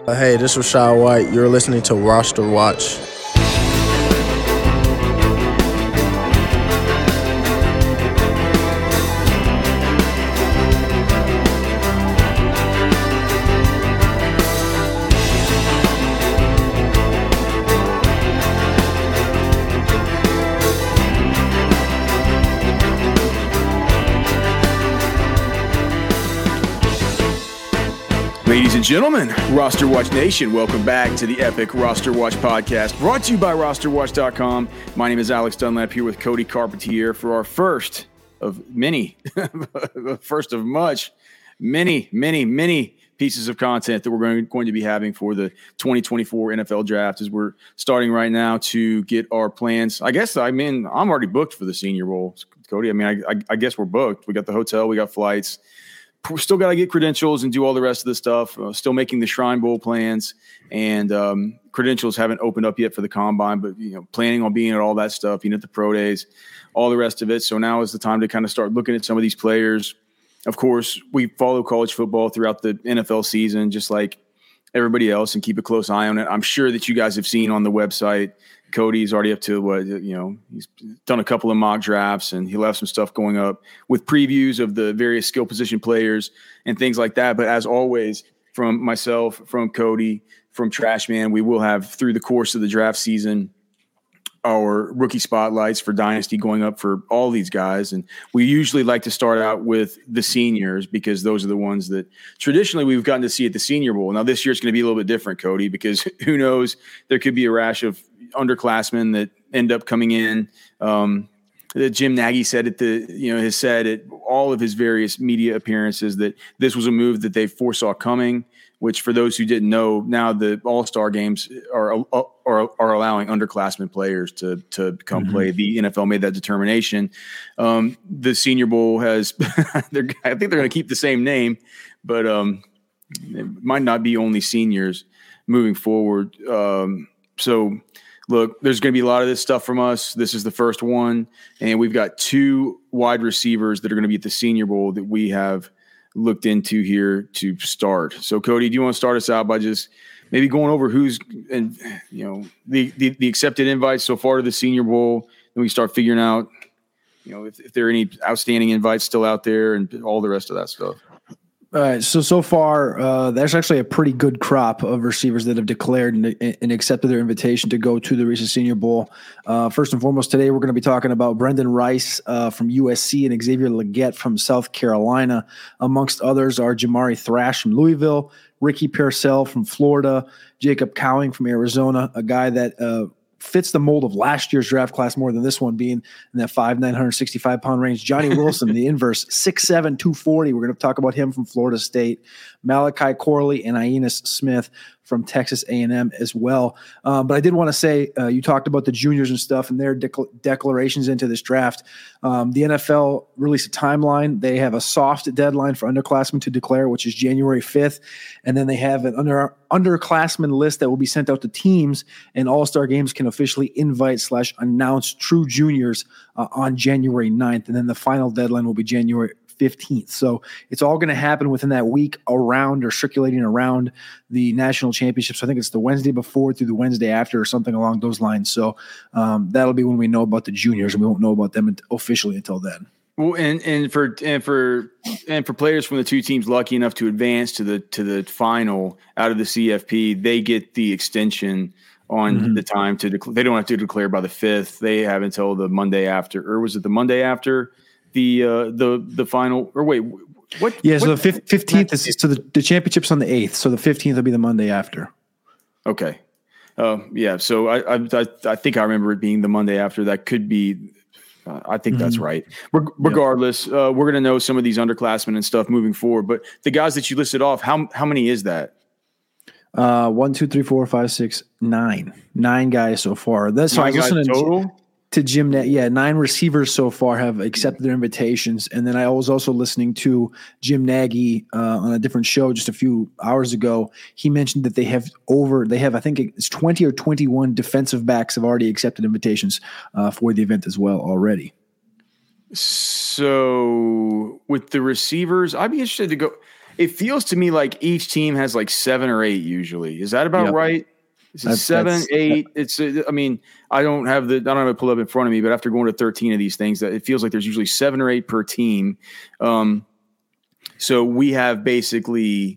Hey, this is Rashad White. You're listening to Roster Watch. Ladies and gentlemen, Roster Watch Nation, welcome back to the epic Roster Watch podcast, brought to you by rosterwatch.com. My name is Alex Dunlap here with Cody Carpentier for our first of many, first of much, many pieces of content that we're going to be having for the 2024 NFL Draft as we're starting right now to get our plans. I'm already booked for the Senior Bowl, Cody. I guess we're booked. We got the hotel, we got flights. We're still got to get credentials and do all the rest of the stuff. Still making the Shrine Bowl plans, and credentials haven't opened up yet for the Combine, but planning on being at all that stuff, being at the Pro Days, all the rest of it. So now is the time to kind of start looking at some of these players. Of course, we follow college football throughout the NFL season, just like everybody else, and keep a close eye on it. I'm sure that you guys have seen on the website, Cody's already up to he's done a couple of mock drafts, and he'll have some stuff going up with previews of the various skill position players and things like that. But as always, from myself, from Cody, from Trashman, we will have through the course of the draft season our rookie spotlights for Dynasty going up for all these guys. And we usually like to start out with the seniors because those are the ones that traditionally we've gotten to see at the Senior Bowl. Now this year it's going to be a little bit different, Cody, because who knows, there could be a rash of underclassmen that end up coming in. Jim Nagy said has said at all of his various media appearances that this was a move that they foresaw coming, which for those who didn't know, now the All-Star games are allowing underclassmen players to come play. The NFL made that determination. The Senior Bowl has, I think they're going to keep the same name, but it might not be only seniors moving forward. So look, there's going to be a lot of this stuff from us. This is the first one, and we've got two wide receivers that are going to be at the Senior Bowl that we have looked into here to start. So, Cody, do you want to start us out by just maybe going over who's and the accepted invites so far to the Senior Bowl, and we start figuring out if there are any outstanding invites still out there and all the rest of that stuff. All right. So far, there's actually a pretty good crop of receivers that have declared and accepted their invitation to go to the recent Senior Bowl. First and foremost, today we're going to be talking about Brendan Rice from USC and Xavier Legette from South Carolina. Amongst others are Jamari Thrash from Louisville, Ricky Pearsall from Florida, Jacob Cowing from Arizona, a guy that fits the mold of last year's draft class more than this one, being in that 5'9", 165-pound range. Johnny Wilson, the inverse, 6'7", 240. We're going to talk about him from Florida State. Malachi Corley and Ionis Smith from Texas A&M as well. But I did want to say, you talked about the juniors and stuff and their declarations into this draft. The NFL released a timeline. They have a soft deadline for underclassmen to declare, which is January 5th. And then they have an underclassmen list that will be sent out to teams, and All-Star Games can officially invite/announce true juniors on January 9th. And then the final deadline will be January 15th. So it's all going to happen within that week around or circulating around the national championships. I think it's the Wednesday before through the Wednesday after or something along those lines. So that'll be when we know about the juniors, and we won't know about them officially until then. Well, and for players from the two teams lucky enough to advance to the final out of the CFP, they get the extension on the time to declare. They don't have to declare by the 5th. They have until the Monday after, or was it the Monday after the final? Or wait, what? Yeah, so the 15th is so the championship's on the 8th. So the 15th will be the Monday after. Okay. Yeah. So I think I remember it being the Monday after. That could be. I think that's right. Regardless, we're going to know some of these underclassmen and stuff moving forward. But the guys that you listed off, how many is that? 1, 2, 3, 4, 5, 6, 9. 9 guys so far. That's nine guys total. To Jim Net, 9 receivers so far have accepted their invitations. And then I was also listening to Jim Nagy on a different show just a few hours ago. He mentioned that they have I think it's 20 or 21 defensive backs have already accepted invitations for the event as well already. So with the receivers, I'd be interested to go. It feels to me like each team has like 7 or 8 usually. Is that about right? Is it 7, 8? It's. I mean, I don't have it pulled up in front of me, but after going to 13 of these things, that it feels like there's usually 7 or 8 per team. So we have basically,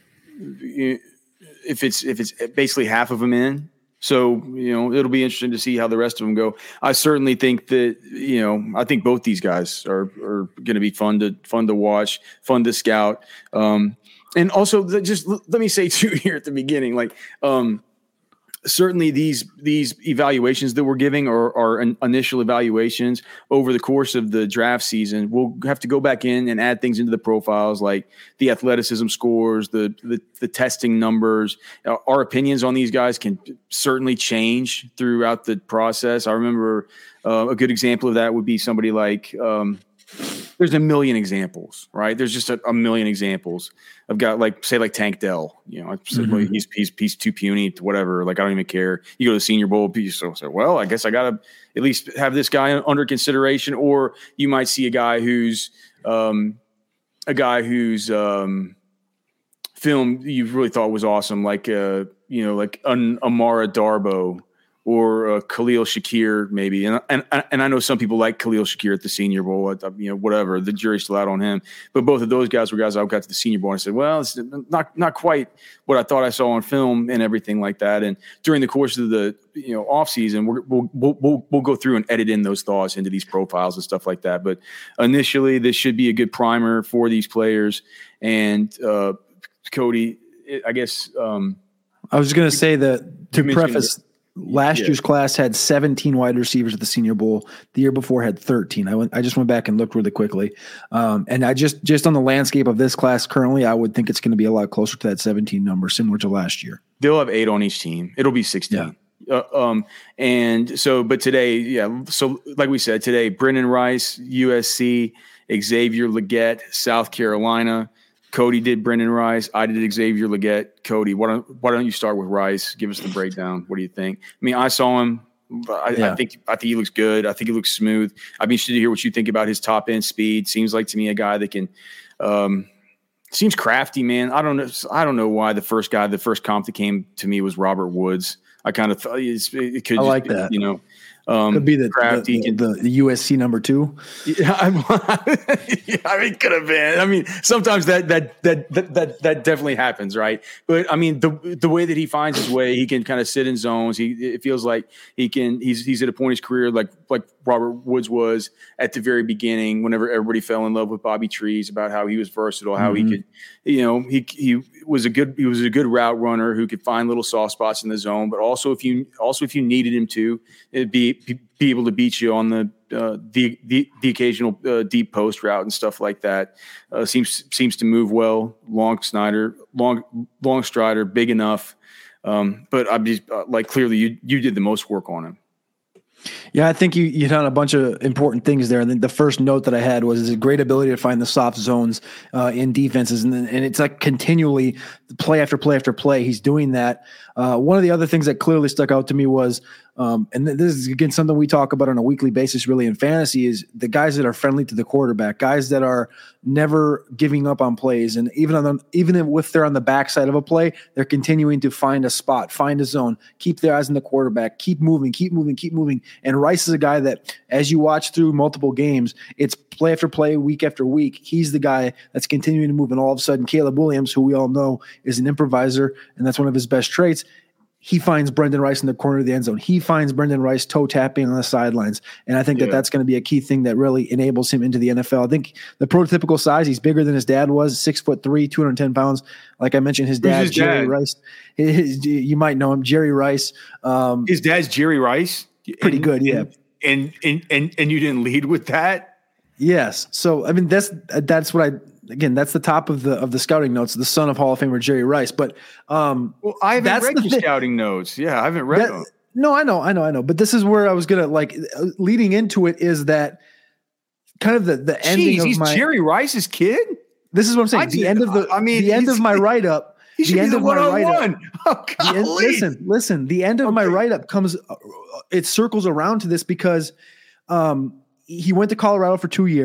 if it's basically half of them in. So, it'll be interesting to see how the rest of them go. I certainly think that, I think both these guys are going to be fun to watch, fun to scout. And also just let me say too here at the beginning, like, certainly these evaluations that we're giving are initial evaluations. Over the course of the draft season, we'll have to go back in and add things into the profiles, like the athleticism scores, the testing numbers. Our opinions on these guys can certainly change throughout the process. I remember a good example of that would be somebody like there's a million examples, right? There's just a million examples. I've got like Tank Dell, I said, well, he's too puny to whatever. Like, I don't even care. You go to the Senior Bowl, well, I guess I got to at least have this guy under consideration. Or you might see a guy who's film you really thought was awesome. Like, like an Amara Darboh, or Khalil Shakir, maybe. And I know some people like Khalil Shakir at the Senior Bowl, whatever. The jury's still out on him. But both of those guys were guys I got to the Senior Bowl and I said, well, it's not quite what I thought I saw on film and everything like that. And during the course of the off season, we'll go through and edit in those thoughts into these profiles and stuff like that. But initially, this should be a good primer for these players. And Cody, I guess I was going to say that to preface. Last year's class had 17 wide receivers at the Senior Bowl. The year before had 13. I just went back and looked really quickly. And I just on the landscape of this class currently, I would think it's going to be a lot closer to that 17 number, similar to last year. They'll have 8 on each team. It'll be 16. Yeah. And so, but today, so like we said, today, Brendan Rice, USC, Xavier Legette, South Carolina. Cody did Brendan Rice. I did Xavier Legette. Cody, why don't you start with Rice? Give us the breakdown. What do you think? I mean, I saw him. I think he looks good. I think he looks smooth. I'd be interested to hear what you think about his top end speed. Seems like to me a guy that can. Seems crafty, man. I don't know why the first comp that came to me was Robert Woods. I kind of thought it could. I like that. Could be the USC number 2. Yeah, I mean, could have been. I mean, sometimes that definitely happens, right? But I mean, the way that he finds his way, he can kind of sit in zones. It feels like he's at a point in his career like Robert Woods was at the very beginning, whenever everybody fell in love with Bobby Trees, about how he was versatile, how he could, he was a good route runner who could find little soft spots in the zone, but also if you needed him to, it'd be able to beat you on the occasional deep post route and stuff like that. Seems to move well. Long strider, big enough. But I'm just clearly you did the most work on him. Yeah, I think you hit on a bunch of important things there. And then the first note that I had was his great ability to find the soft zones in defenses. And it's like continually play after play after play. He's doing that. One of the other things that clearly stuck out to me was, and this is, again, something we talk about on a weekly basis really in fantasy, is the guys that are friendly to the quarterback, guys that are never giving up on plays. And even if they're on the backside of a play, they're continuing to find a spot, find a zone, keep their eyes on the quarterback, keep moving. And Rice is a guy that, as you watch through multiple games, it's play after play, week after week. He's the guy that's continuing to move. And all of a sudden, Caleb Williams, who we all know is an improviser, and that's one of his best traits, he finds Brendan Rice in the corner of the end zone. He finds Brendan Rice toe tapping on the sidelines. And I think that's going to be a key thing that really enables him into the NFL. I think the prototypical size, he's bigger than his dad was, 6'3", 210 pounds. Like I mentioned, his dad, Jerry Rice. You might know him, Jerry Rice. His dad's Jerry Rice? Pretty good, yeah. And you didn't lead with that? Yes. So, I mean, that's what that's the top of the scouting notes, the son of Hall of Famer Jerry Rice. But I haven't read your scouting notes. Yeah, I haven't read them. No, I know. But this is where I was gonna leading into it is that kind of the ending of my Jerry Rice's kid. This is what I'm saying. The end of my write up. The end of my write up. Listen. The end of my write up comes. It circles around to this because he went to Colorado for 2 years.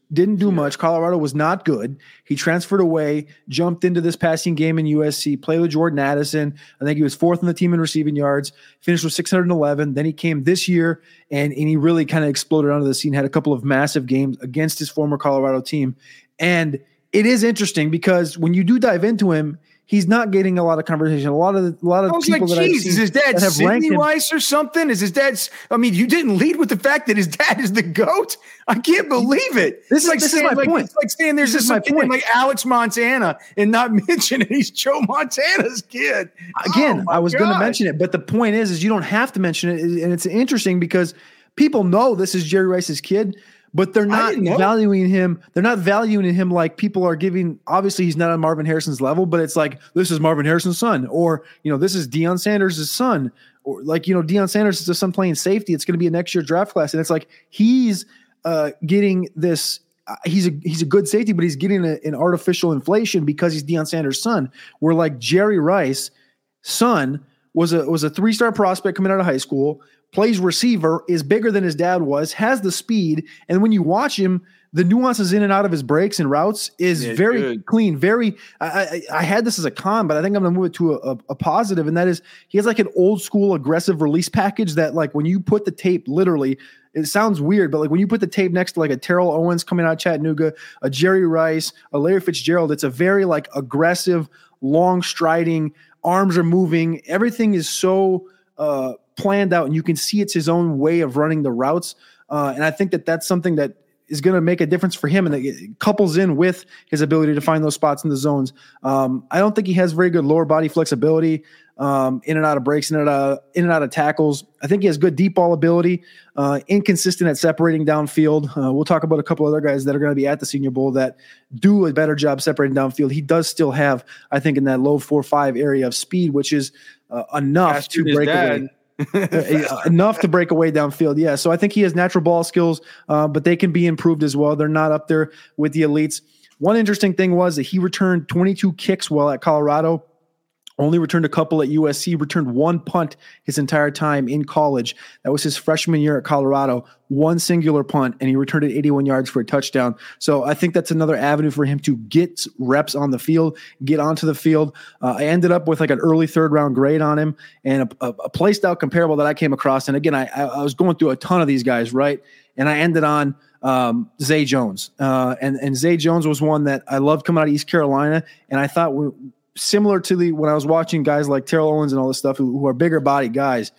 didn't do much. Colorado was not good. He transferred away, jumped into this passing game in USC, played with Jordan Addison. I think he was 4th on the team in receiving yards, finished with 611. Then he came this year, and he really kind of exploded onto the scene, had a couple of massive games against his former Colorado team. And it is interesting because when you do dive into him, he's not getting a lot of conversation. A lot of people that I've seen, is his dad Sidney Rice or something? Is his dad's? I mean, you didn't lead with the fact that his dad is the GOAT. I can't believe it. This is my point. It's like saying there's just something like Alex Montana and not mentioning he's Joe Montana's kid. Again, I was going to mention it, but the point is you don't have to mention it, and it's interesting because people know this is Jerry Rice's kid. But they're not valuing him. They're not valuing him like people are giving. Obviously, he's not on Marvin Harrison's level, but it's like, this is Marvin Harrison's son, or, this is Deion Sanders' son, or like, Deion Sanders is the son playing safety. It's going to be a next year draft class. And it's like, he's getting this. He's a good safety, but he's getting an artificial inflation because he's Deion Sanders' son. Where like Jerry Rice, son, was a 3-star prospect coming out of high school, plays receiver, is bigger than his dad was, has the speed, and when you watch him, the nuances in and out of his breaks and routes is very good. Clean. Very. I had this as a con, but I think I'm going to move it to a positive, and that is he has like an old school aggressive release package that like when you put the tape, literally, it sounds weird, but like when you put the tape next to like a Terrell Owens coming out of Chattanooga, a Jerry Rice, a Larry Fitzgerald, it's a very like aggressive, long striding, arms are moving, everything is so planned out, and you can see it's his own way of running the routes. And I think that that's something that is going to make a difference for him, and it couples in with his ability to find those spots in the zones. I don't think he has very good lower body flexibility, in and out of breaks, in and out of tackles. I think he has good deep ball ability, inconsistent at separating downfield. We'll talk about a couple other guys that are going to be at the Senior Bowl that do a better job separating downfield. He does still have, I think, in that low 4.5 area of speed, which is enough to break away. Enough to break away downfield. Yeah. So I think he has natural ball skills, but they can be improved as well. They're not up there with the elites. One interesting thing was that he returned 22 kicks while at Colorado, only returned a couple at USC, returned 1 punt his entire time in college. That was his freshman year at Colorado, 1 singular punt, and he returned it 81 yards for a touchdown. So I think that's another avenue for him to get reps on the field, get onto the field. I ended up with like an early 3rd-round grade on him and a play-style comparable that I came across. And again, I was going through a ton of these guys, right? And I ended on Zay Jones. And Zay Jones was one that I loved coming out of East Carolina, and I thought similar to when I was watching guys like Terrell Owens and all this stuff who are bigger body guys,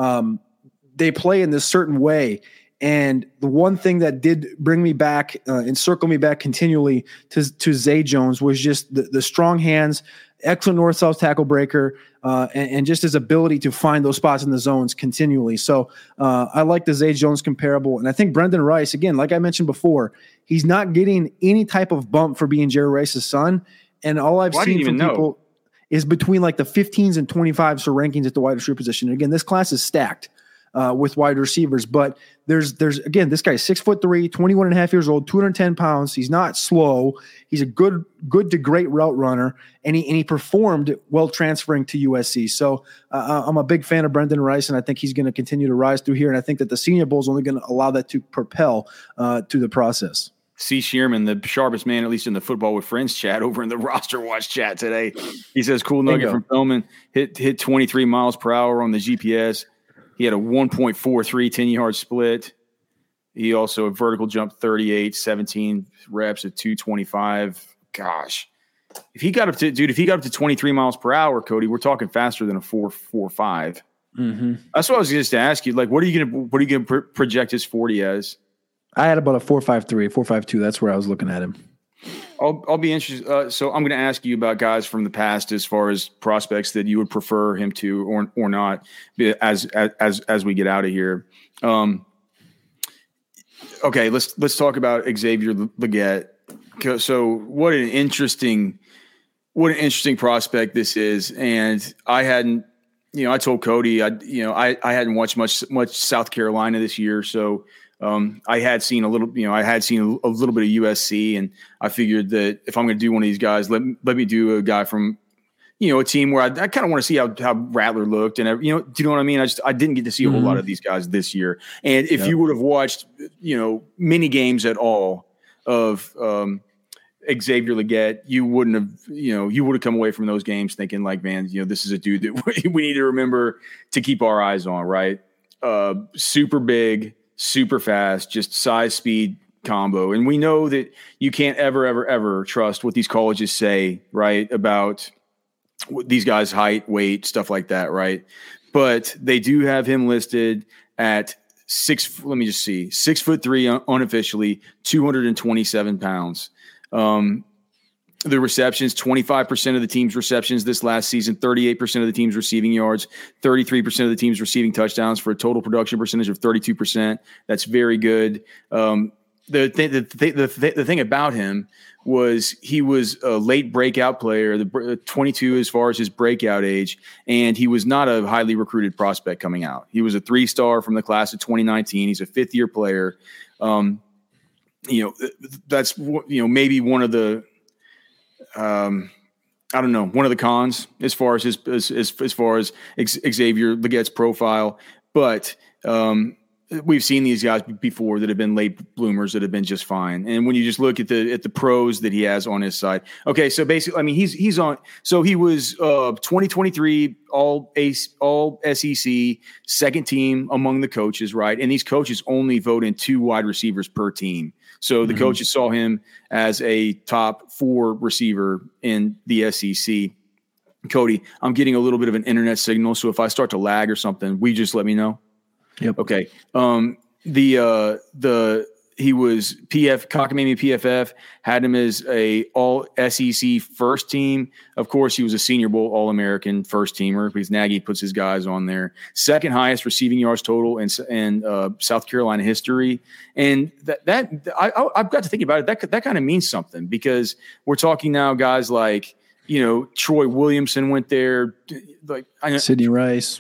they play in this certain way. And the one thing that did bring me back and circle me back continually to Zay Jones was just the strong hands, excellent north-south tackle breaker, and just his ability to find those spots in the zones continually. So I like the Zay Jones comparable. And I think Brendan Rice, again, like I mentioned before, he's not getting any type of bump for being Jerry Rice's son. And all I've seen from people is between like the 15s and 25s for rankings at the wide receiver position. And again, this class is stacked with wide receivers, but there's again, this guy's 6'3", 21 and a half years old, 210 pounds. He's not slow. He's a good to great route runner, and he performed well transferring to USC. So I'm a big fan of Brendan Rice, and I think he's going to continue to rise through here. And I think that the Senior Bowl is only going to allow that to propel to the process. C. Shearman, the sharpest man, at least in the Football with Friends chat over in the Roster Watch chat today. He says, cool nugget from Philman, hit 23 miles per hour on the GPS. He had a 1.43 10-yard split. He also a vertical jump 38, 17 reps at 225. Gosh. If he got up to 23 miles per hour, Cody, we're talking faster than a 4.45. Mm-hmm. That's what I was just to ask you. Like, what are you going to project his 40 as? I had about a 4.53, 4.52. That's where I was looking at him. I'll be interested. So I'm going to ask you about guys from the past as far as prospects that you would prefer him to or not as we get out of here. Okay, let's talk about Xavier Legette. So what an interesting prospect this is, and I hadn't. I told Cody I hadn't watched much South Carolina this year, so. I had seen a little bit of USC, and I figured that if I'm going to do one of these guys, let me do a guy from, a team where I kind of want to see how Rattler looked, and do you know what I mean? I didn't get to see a whole lot of these guys this year, and if you would have watched, mini games at all of Xavier Legette, you would have come away from those games thinking like, man, this is a dude that we need to remember to keep our eyes on, right? Super big, super fast, just size, speed combo. And we know that you can't ever trust what these colleges say, right, about these guys' height, weight, stuff like that, right? But they do have him listed at 6'3" unofficially, 227 pounds. The receptions, 25% of the team's receptions this last season, 38% of the team's receiving yards, 33% of the team's receiving touchdowns for a total production percentage of 32%. That's very good. The thing about him was he was a late breakout player, the 22 as far as his breakout age, and he was not a highly recruited prospect coming out. He was a 3-star from the class of 2019. He's a 5th-year player. That's maybe one of the one of the cons as far as as far as Xavier Legette's profile, but we've seen these guys before that have been late bloomers that have been just fine. And when you just look at the pros that he has on his side, okay, so basically, I mean, he's on. So he was 2023 all SEC, second team among the coaches, right? And these coaches only vote in 2 wide receivers per team. So the coaches saw him as a top 4 receiver in the SEC. Cody, I'm getting a little bit of an internet signal, so if I start to lag or something, we just let me know. Yep. Okay. He was Cockamamie PFF had him as a all SEC first team. Of course, he was a Senior Bowl All-American first teamer because Nagy puts his guys on there. Second highest receiving yards total in South Carolina history. And I've got to think about it. That kind of means something because we're talking now guys like, Troy Williamson went there, like Sidney Rice.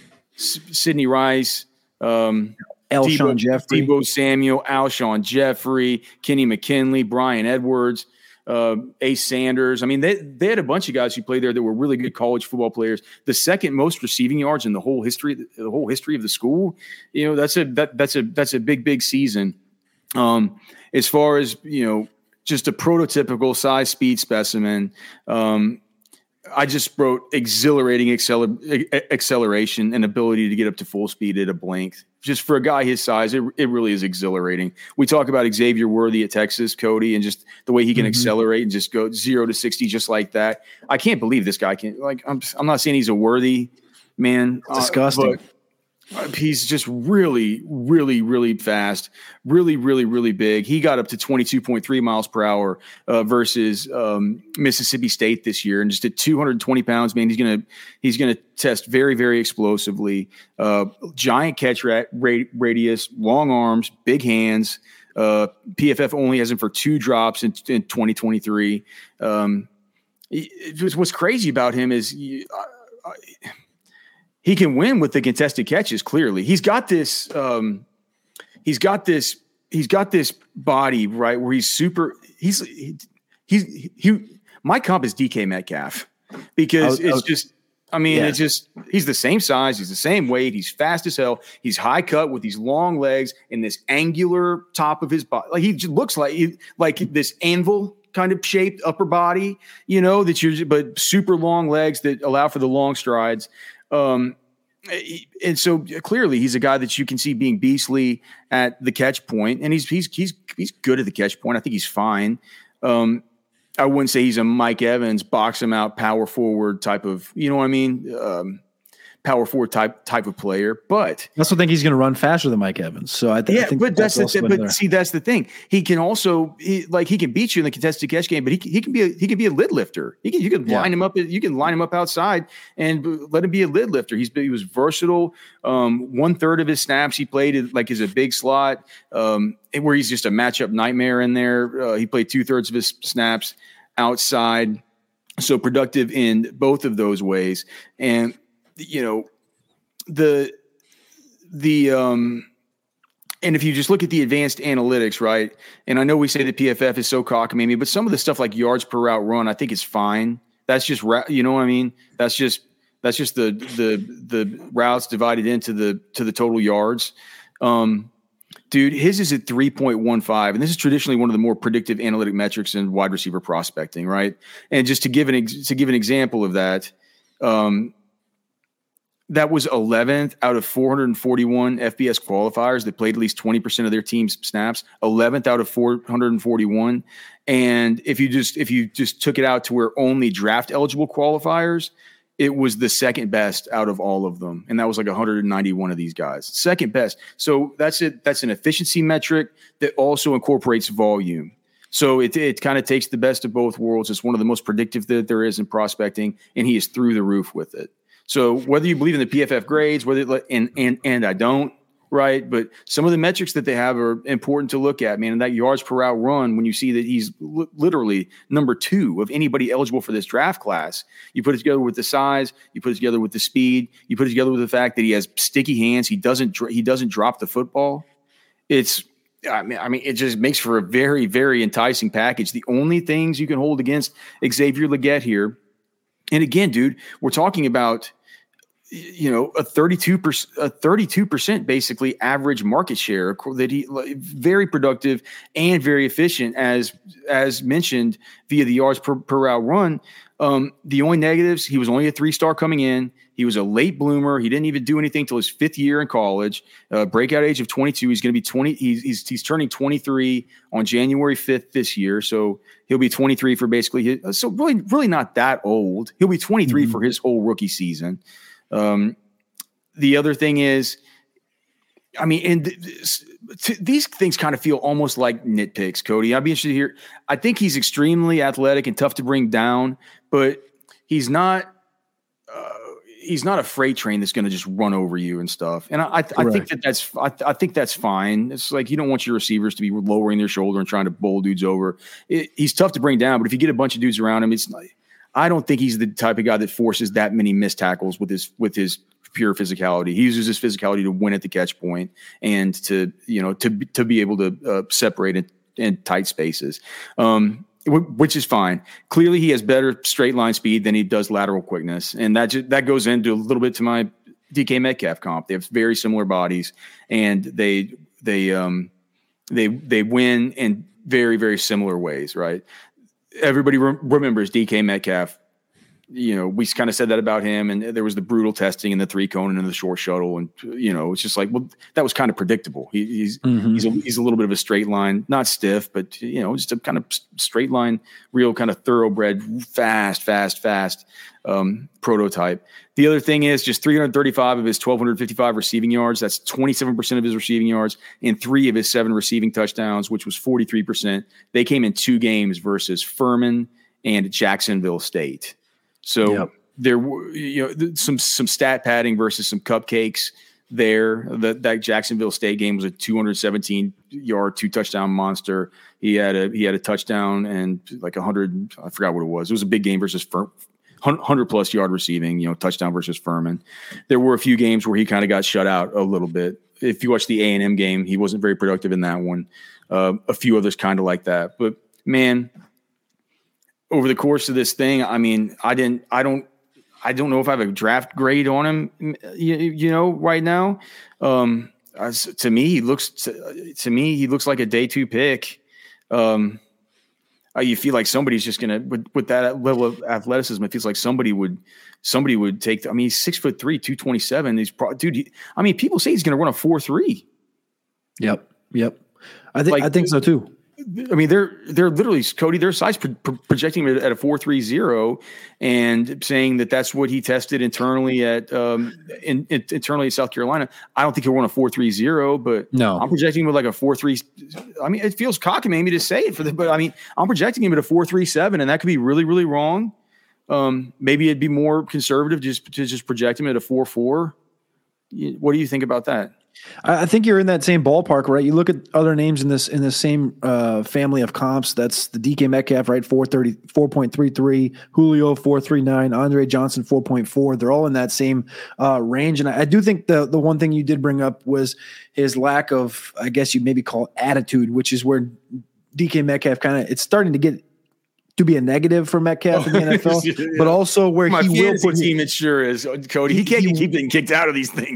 Alshon Jeffrey, Deebo Samuel, Alshon Jeffrey, Kenny McKinley, Brian Edwards, Ace Sanders. I mean, they had a bunch of guys who played there that were really good college football players. The second most receiving yards in the whole history of the school. That's a big season. As far as just a prototypical size speed specimen. I just wrote exhilarating acceleration and ability to get up to full speed at a blink. Just for a guy his size, it really is exhilarating. We talk about Xavier Worthy at Texas, Cody, and just the way he can accelerate and just go 0 to 60 just like that. I can't believe this guy can. Like, I'm not saying he's a Worthy man. Disgusting. But he's just really, really, really fast, really, really, really big. He got up to 22.3 miles per hour versus Mississippi State this year, and just at 220 pounds, man, he's gonna test very, very explosively. Giant catch radius, long arms, big hands. PFF only has him for 2 drops in 2023. What's crazy about him is. He can win with the contested catches. Clearly, he's got this body right where he's super. My comp is DK Metcalf because it's just he's the same size, he's the same weight, he's fast as hell, he's high cut with these long legs and this angular top of his body. Like he just looks like this anvil kind of shaped upper body, but super long legs that allow for the long strides. And so clearly he's a guy that you can see being beastly at the catch point, and he's good at the catch point. I think he's fine. I wouldn't say he's a Mike Evans, box him out, power forward type of, power forward type of player, but I also think he's going to run faster than Mike Evans. So I think that's the thing. He can also he can beat you in the contested catch game, but he can be a lid lifter. You can line him up. You can line him up outside and let him be a lid lifter. He was versatile. 1/3 of his snaps he played as a big slot, where he's just a matchup nightmare in there. He played 2/3 of his snaps outside, so productive in both of those ways. And and if you just look at the advanced analytics, right? And I know we say the PFF is so cockamamie, but some of the stuff like yards per route run, I think is fine. That's just, you know what I mean? That's just the routes divided into the total yards. Dude, his is at 3.15, and this is traditionally one of the more predictive analytic metrics in wide receiver prospecting, right? And just to give an example of that, that was 11th out of 441 FBS qualifiers that played at least 20% of their team's snaps. 11th out of 441, and if you just took it out to where only draft eligible qualifiers, it was the second best out of all of them. And that was like 191 of these guys. Second best. So that's it. That's an efficiency metric that also incorporates volume. So it kind of takes the best of both worlds. It's one of the most predictive that there is in prospecting, and he is through the roof with it. So whether you believe in the PFF grades, and I don't, right? But some of the metrics that they have are important to look at, man. And that yards per route run, when you see that he's literally number 2 of anybody eligible for this draft class, you put it together with the size, you put it together with the speed, you put it together with the fact that he has sticky hands, he doesn't drop the football. I mean, it just makes for a very, very enticing package. The only things you can hold against Xavier Legette here, and again, dude, we're talking about, you know, a 32% basically average market share that he very productive and very efficient as mentioned via the yards per route run. The only negatives, he was only a 3-star coming in. He was a late bloomer. He didn't even do anything till his 5th year in college. Breakout age of 22. He's going to be 20. He's turning 23 on January 5th this year. So he'll be 23 for basically so really not that old. He'll be 23 for his whole rookie season. The other thing is, I mean, and these things kind of feel almost like nitpicks, Cody. I'd be interested to hear. I think he's extremely athletic and tough to bring down, but he's not a freight train that's going to just run over you and stuff. And I think that's fine. It's like, you don't want your receivers to be lowering their shoulder and trying to bowl dudes over. He's tough to bring down, but if you get a bunch of dudes around him, I don't think he's the type of guy that forces that many missed tackles with his pure physicality. He uses his physicality to win at the catch point and to be able to separate in tight spaces, which is fine. Clearly, he has better straight line speed than he does lateral quickness, and that goes into a little bit to my DK Metcalf comp. They have very similar bodies, and they win in very, very similar ways, right? Everybody remembers DK Metcalf. You know, we kind of said that about him, and there was the brutal testing and the 3-cone and the short shuttle, and you know, it's just like, well, that was kind of predictable. He's a little bit of a straight line, not stiff, but you know, just a kind of straight line, real kind of thoroughbred, fast prototype. The other thing is just 335 of his 1,255 receiving yards. That's 27% of his receiving yards, and 3 of his 7 receiving touchdowns, which was 43%. They came in 2 games versus Furman and Jacksonville State. So there were, you know, some stat padding versus some cupcakes there. That Jacksonville State game was a 217-yard, 2-touchdown monster. He had a touchdown and like 100. I forgot what it was. It was a big game versus 100+ yard receiving. You know, touchdown versus Furman. There were a few games where he kind of got shut out a little bit. If you watch the A&M game, he wasn't very productive in that one. A few others kind of like that, but man. Over the course of this thing, I mean, I don't know if I have a draft grade on him, you know, right now. To me, he looks like a day 2 pick. You feel like somebody's just gonna with that level of athleticism. It feels like somebody would take. I mean, he's 6'3", 227. I mean, people say he's gonna run a 4.3. Yep. I think so too. I mean, they're literally, Cody, their size projecting him at a 4.30 and saying that that's what he tested internally internally at South Carolina. I don't think he'll run a 4.30, but no, I'm projecting him with like a 4.3. I mean, it feels cockamamie to say it but I mean, I'm projecting him at a 4.37, and that could be really, really wrong. Maybe it'd be more conservative to just project him at a 4.4. What do you think about that? I think you're in that same ballpark, right? You look at other names in this same family of comps. That's the DK Metcalf, right? 4.33, Julio 4.39, Andre Johnson 4.4. They're all in that same range. And I do think the one thing you did bring up was his lack of, I guess you'd maybe call attitude, which is where DK Metcalf it's starting to get to be a negative for Metcalf in the NFL, yeah. But also where my he will put team. It sure is, Cody. He can't keep getting kicked out of these things.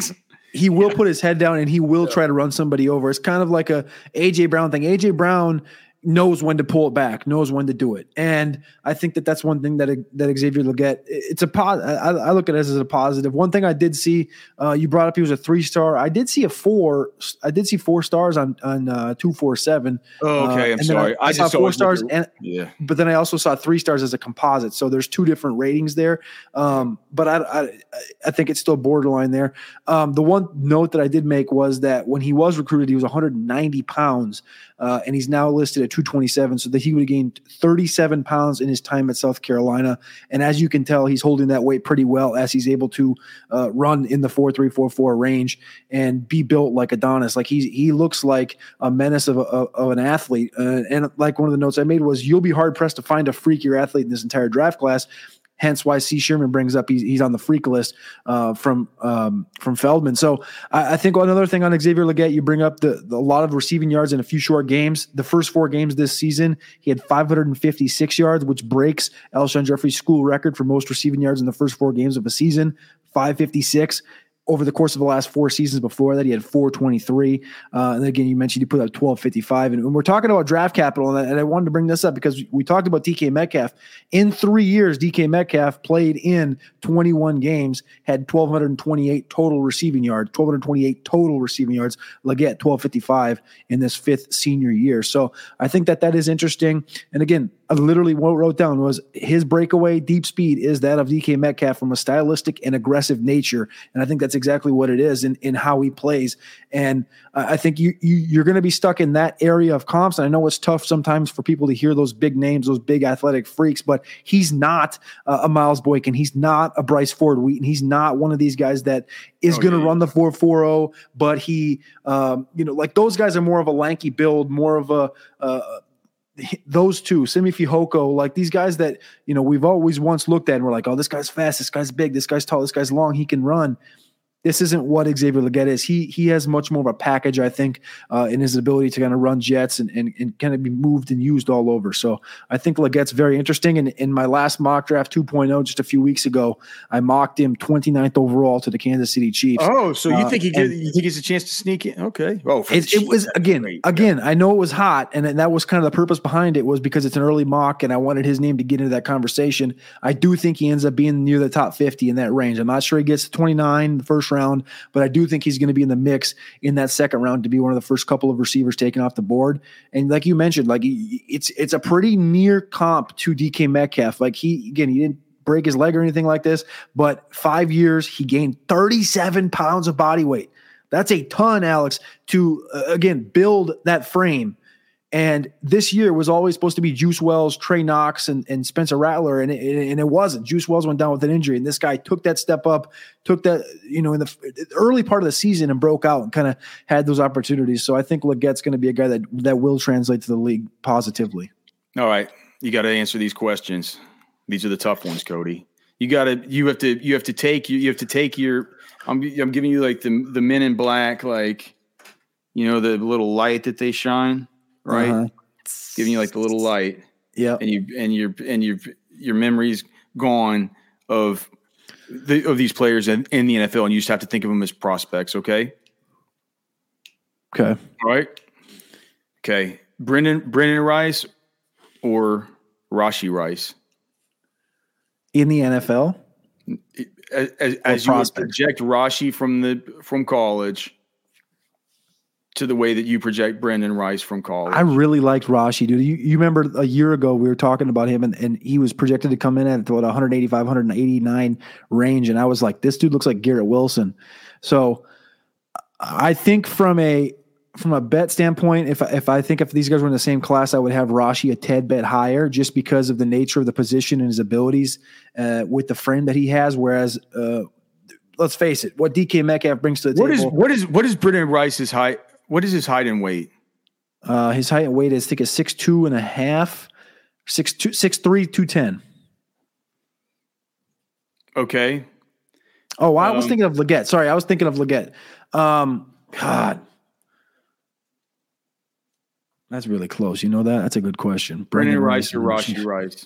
he will put his head down and he will try to run somebody over. It's kind of like a AJ Brown thing. AJ Brown knows when to pull it back, knows when to do it. And I think that that's one thing that Xavier Legette, it's a I look at it as a positive. One thing I did see, you brought up he was a 3-star. I did see 4 stars on 247. Oh, okay. I'm sorry. I saw 4 stars but then I also saw 3 stars as a composite. So there's 2 different ratings there. But I think it's still borderline there. The one note that I did make was that when he was recruited, he was 190 pounds. And he's now listed at 227, so that he would have gained 37 pounds in his time at South Carolina. And as you can tell, he's holding that weight pretty well as he's able to run in the 4.3, 4.4 range and be built like Adonis. Like he looks like a menace of an athlete. And like one of the notes I made was, you'll be hard pressed to find a freakier athlete in this entire draft class. Hence why C. Sherman brings up he's on the freak list from Feldman. So I think another thing on Xavier Legette, you bring up the lot of receiving yards in a few short games. The first 4 games this season, he had 556 yards, which breaks Alshon Jeffrey's school record for most receiving yards in the first 4 games of a season, 556. Over the course of the last 4 seasons before that, he had 423. And again, you mentioned he put up 1255. And we're talking about draft capital, and I wanted to bring this up because we talked about DK Metcalf. In 3 years, DK Metcalf played in 21 games, had 1,228 total receiving yards. Legette 1,255 in this 5th senior year. So I think that is interesting. And again, I literally what I wrote down was his breakaway deep speed is that of DK Metcalf from a stylistic and aggressive nature. And I think that's exactly what it is in how he plays. And I think you're going to be stuck in that area of comps. And I know it's tough sometimes for people to hear those big names, those big athletic freaks, but he's not a Miles Boykin. He's not a Bryce Ford Wheaton. He's not one of these guys that is going to run the 4.40, but he, like those guys are more of a lanky build, more of a, those two, Simi Fehoko, like these guys that, we've always once looked at and we're like, oh, this guy's fast, this guy's big, this guy's tall, this guy's long, he can run. This isn't what Xavier Legette is. He has much more of a package, I think, in his ability to kind of run jets and kind of be moved and used all over. So I think Legette's very interesting. And in my last mock draft 2.0 just a few weeks ago, I mocked him 29th overall to the Kansas City Chiefs. Oh, so you think you think he's a chance to sneak in? Okay. Oh, it was again. I know it was hot, and that was kind of the purpose behind it, was because it's an early mock, and I wanted his name to get into that conversation. I do think he ends up being near the top 50 in that range. I'm not sure he gets to 29 the first round, but I do think he's going to be in the mix in that second round to be one of the first couple of receivers taken off the board. And like you mentioned, like it's a pretty near comp to DK Metcalf. Like he didn't break his leg or anything like this, but 5 years he gained 37 pounds of body weight. That's a ton, Alex, to again build that frame. And this year was always supposed to be Juice Wells, Trey Knox, and Spencer Rattler, and it wasn't. Juice Wells went down with an injury, and this guy took that step up, took that in the early part of the season and broke out and kind of had those opportunities. So I think Legette's going to be a guy that will translate to the league positively. All right, you got to answer these questions. These are the tough ones, Cody. You have to take your. I'm giving you like the Men in Black, like the little light that they shine. Right, giving you like the little light, and your memory's gone of these players in the NFL, and you just have to think of them as prospects. Okay. All right. Okay. Brendan Rice or Rashee Rice in the NFL, as you would project Rashee from college to the way that you project Brendan Rice from college. I really liked Rashee, dude. You remember a year ago we were talking about him, and he was projected to come in at 185, 189 range, and I was like, this dude looks like Garrett Wilson. So I think from a bet standpoint, if these guys were in the same class, I would have Rashee a tad bit higher just because of the nature of the position and his abilities with the frame that he has. Whereas, let's face it, what DK Metcalf brings to the table. What is Brendan Rice's height? What is his height and weight? His height and weight is, I think, 6'2 and a half, 6'3", 210. Okay. Oh, I was thinking of Legette. Sorry, I was thinking of Legette. God. That's really close. You know that? That's a good question. Brendan Rice or Rashee Rice?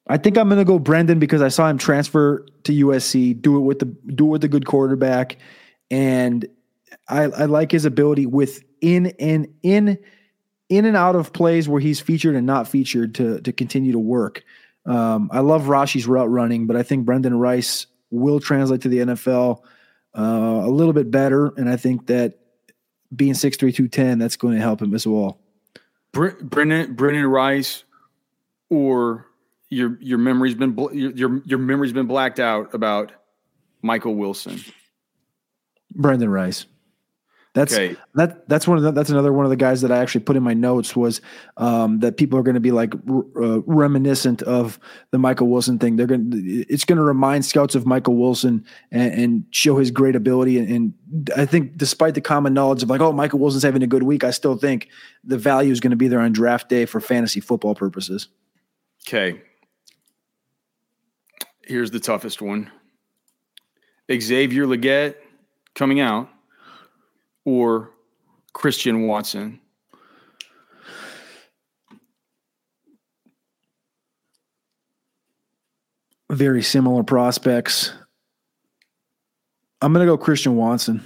I think I'm going to go Brendan because I saw him transfer to USC, do it with the good quarterback, and I like his ability in and out of plays where he's featured and not featured to continue to work. I love Rashi's route running, but I think Brendan Rice will translate to the NFL a little bit better, and I think that being 6'3", 210, that's going to help him as well. Brendan Rice, or your memory's been your memory's been blacked out about Michael Wilson. Brendan Rice. That's another one of the guys that I actually put in my notes was that people are going to be like reminiscent of the Michael Wilson thing. It's going to remind scouts of Michael Wilson and show his great ability. And I think despite the common knowledge of like, oh, Michael Wilson's having a good week, I still think the value is going to be there on draft day for fantasy football purposes. Okay. Here's the toughest one. Xavier Legette coming out, or Christian Watson? Very similar prospects. I'm going to go Christian Watson.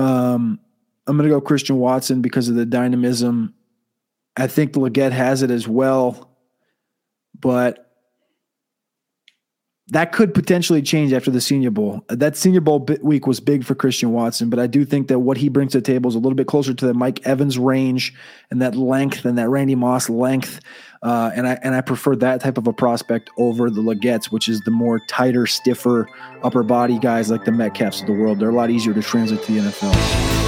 Because of the dynamism. I think Legette has it as well, but that could potentially change after the Senior Bowl. That Senior Bowl week was big for Christian Watson, but I do think that what he brings to the table is a little bit closer to the Mike Evans range and that length and that Randy Moss length. And I prefer that type of a prospect over the Legettes, which is the more tighter, stiffer upper body guys like the Metcalfs of the world. They're a lot easier to translate to the NFL.